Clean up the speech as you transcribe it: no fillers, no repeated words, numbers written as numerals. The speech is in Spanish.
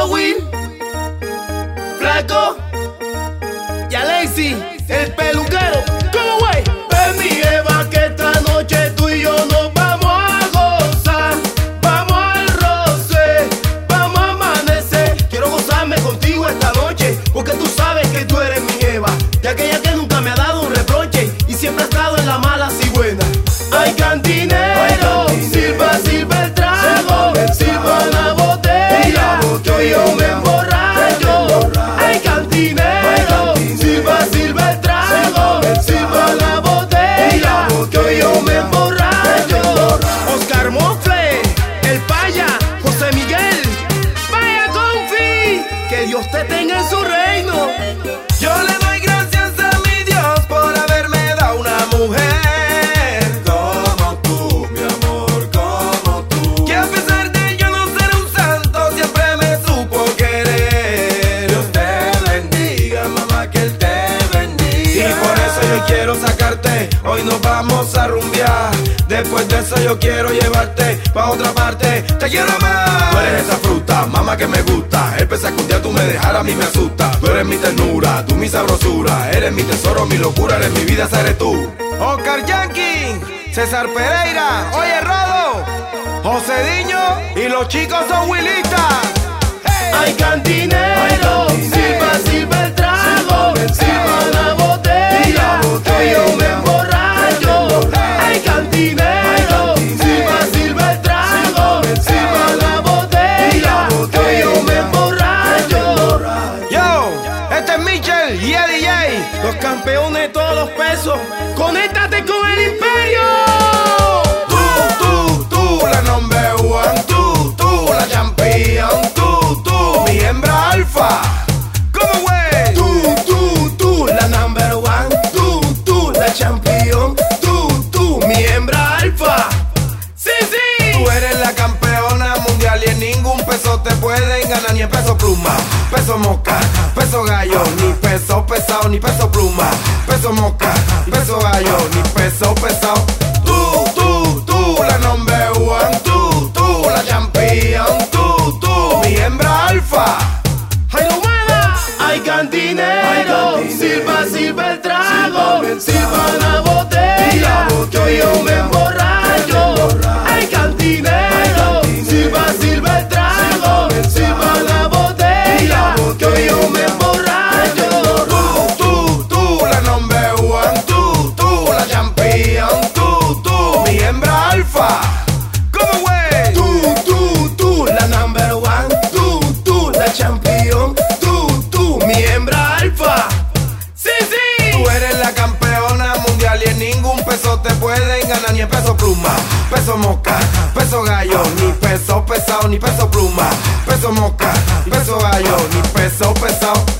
Will, Flaco y Alexi, el peluquero. ¿Cómo güey? Ven mi Eva, que esta noche tú y yo nos vamos a gozar. Vamos al roce, vamos a amanecer. Quiero gozarme contigo esta noche, porque tú sabes que tú eres mi Eva, de aquella que nunca me ha dado un reproche y siempre ha estado en la mala y buena. Ay, cantinero, silba, silba el trago, silba la botella, que hoy yo me emborracho. Ay, cantinero, silba, silba el trago, silba la botella, que hoy yo me emborracho. Oscar Mofle, el Paya, José Miguel, vaya confi, que Dios te tenga en su reino. Yo le doy gracias a mi Dios por haberme dado una mujer quiero sacarte, hoy nos vamos a rumbear. Después de eso yo quiero llevarte pa' otra parte. Te quiero más. Tú eres esa fruta, mamá, que me gusta. El pensar que un día tú me dejaras a mí me asusta. Tú eres mi ternura, tú mi sabrosura. Eres mi tesoro, mi locura, eres mi vida, esa eres tú. Oscar Yankee, César Pereira, Oye Rodo, José Diño y los chicos son Willistas. Hey. Ay, cantinero, silba, silba el trago, silba la botella, que yo me emborracho. Ay, cantinero, silba, silba el trago, silba la botella, que yo me emborracho. Yo, este es Michel y Eddie J, los campeones de todos los pesos. Conéctate con el imperio. Tú, la number one. Tú, la champion. Tú, mi hembra alfa. ¿Cómo güey? Tú, la number one. Tú, la champion. Tú, mi hembra alfa. Sí, sí. Tú eres la campeona mundial y en ningún peso te pueden ganar, ni en peso pluma, peso mosca, peso gallo, ni peso pesado, ni peso pluma, peso mosca, peso gallo, ni peso pesado. Tú, la number one. Tú, la champion. Tú, mi hembra alfa. Ay, cantinero, silba, silba el trago, silba la botella, que hoy yo me emborracho. Ay, cantinero, silba, silba el trago, silba la botella, que hoy yo me emborracho. Tú, la number one. Tú, la champion. Tú, mi hembra alfa. ¿Cómo güey? Tú, la number one. Tú, la champion. Tú, mi hembra alfa. Sí, sí. Tú eres la campeona mundial y en ningún peso te pueden ganar, ni en peso pluma, peso mosca, peso gallo, ni peso pesado, ni peso pluma, peso mosca, peso gallo, ni peso pesado.